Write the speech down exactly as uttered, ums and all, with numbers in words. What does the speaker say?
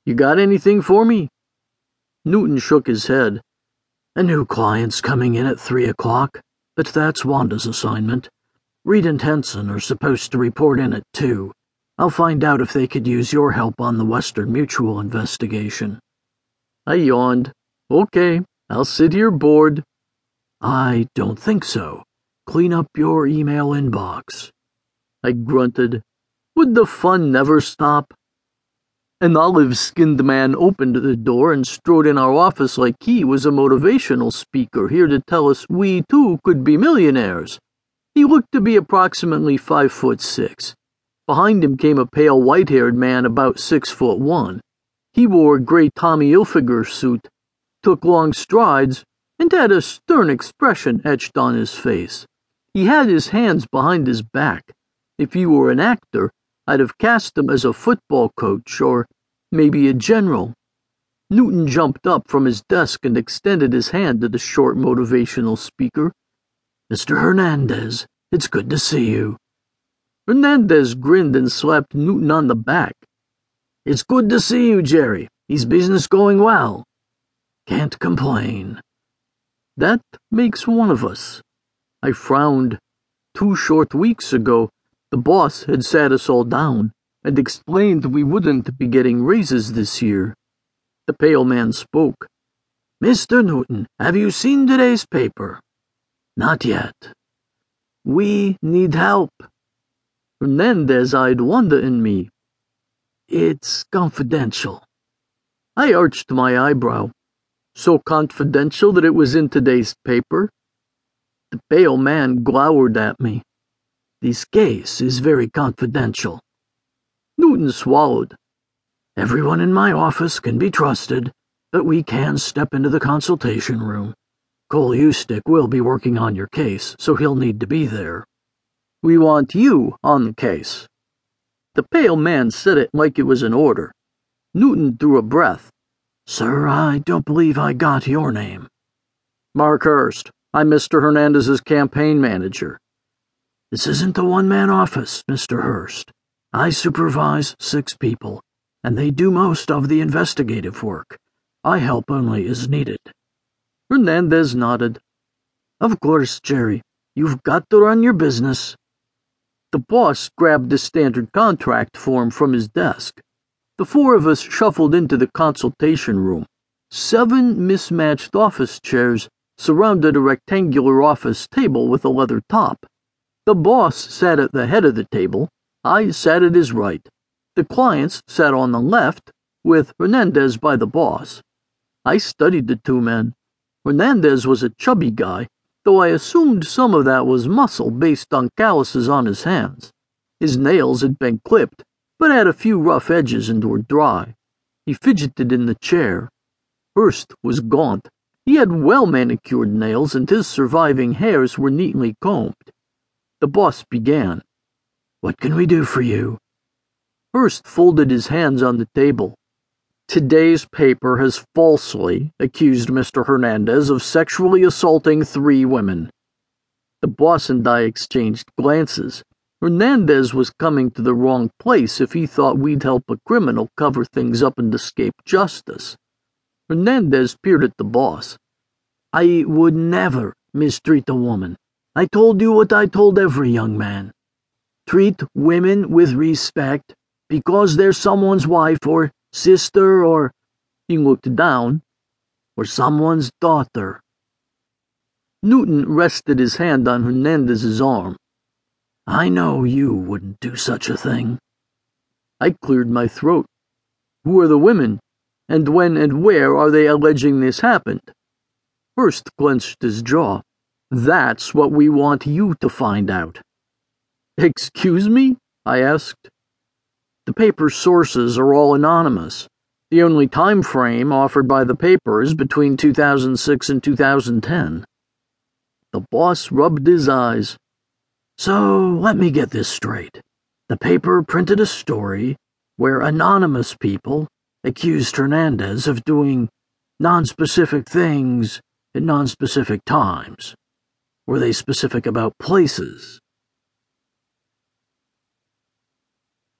You got anything for me?" Newton shook his head. "A new client's coming in at three o'clock, but that's Wanda's assignment. Reed and Henson are supposed to report in at two. I'll find out if they could use your help on the Western Mutual investigation." I yawned. "Okay, I'll sit here bored." "I don't think so. Clean up your email inbox." I grunted. Would the fun never stop? An olive-skinned man opened the door and strode in our office like he was a motivational speaker here to tell us we too could be millionaires. He looked to be approximately five foot six. Behind him came a pale white-haired man about six foot one. He wore a gray Tommy Hilfiger suit, took long strides, and had a stern expression etched on his face. He had his hands behind his back. If he were an actor, I'd have cast him as a football coach or maybe a general. Newton jumped up from his desk and extended his hand to the short motivational speaker. "Mister Hernandez, it's good to see you." Hernandez grinned and slapped Newton on the back. "It's good to see you, Jerry. Is business going well?" "Can't complain." That makes one of us. I frowned. Two short weeks ago, the boss had sat us all down and explained we wouldn't be getting raises this year. The pale man spoke. "Mister Newton, have you seen today's paper?" "Not yet." "We need help." Hernandez eyed Wanda and me. "It's confidential." I arched my eyebrow. So confidential that it was in today's paper? The pale man glowered at me. "This case is very confidential." Newton swallowed. "Everyone in my office can be trusted, but we can step into the consultation room. Cole Eustick will be working on your case, so he'll need to be there." "We want you on the case." The pale man said it like it was an order. Newton drew a breath. "Sir, I don't believe I got your name." "Mark Hurst. I'm Mister Hernandez's campaign manager." "This isn't a one-man office, Mister Hurst. I supervise six people, and they do most of the investigative work. I help only as needed." Hernandez nodded. "Of course, Jerry. You've got to run your business." The boss grabbed the standard contract form from his desk. The four of us shuffled into the consultation room. Seven mismatched office chairs surrounded a rectangular office table with a leather top. The boss sat at the head of the table. I sat at his right. The clients sat on the left, with Hernandez by the boss. I studied the two men. Hernandez was a chubby guy, though I assumed some of that was muscle based on calluses on his hands. His nails had been clipped, but had a few rough edges and were dry. He fidgeted in the chair. Hurst was gaunt. He had well-manicured nails, and his surviving hairs were neatly combed. The boss began. "What can we do for you?" Hurst folded his hands on the table. "Today's paper has falsely accused Mister Hernandez of sexually assaulting three women." The boss and I exchanged glances. Hernandez was coming to the wrong place if he thought we'd help a criminal cover things up and escape justice. Hernandez peered at the boss. "I would never mistreat a woman. I told you what I told every young man. Treat women with respect because they're someone's wife or sister or," he looked down, "or someone's daughter." Newton rested his hand on Hernandez's arm. "I know you wouldn't do such a thing." I cleared my throat. "Who are the women? And when and where are they alleging this happened?" Hurst clenched his jaw. "That's what we want you to find out." "Excuse me?" I asked. "The paper's sources are all anonymous. The only time frame offered by the paper is between two thousand six and two thousand ten. The boss rubbed his eyes. "So let me get this straight. The paper printed a story where anonymous people accused Hernandez of doing nonspecific things at nonspecific times. Were they specific about places?"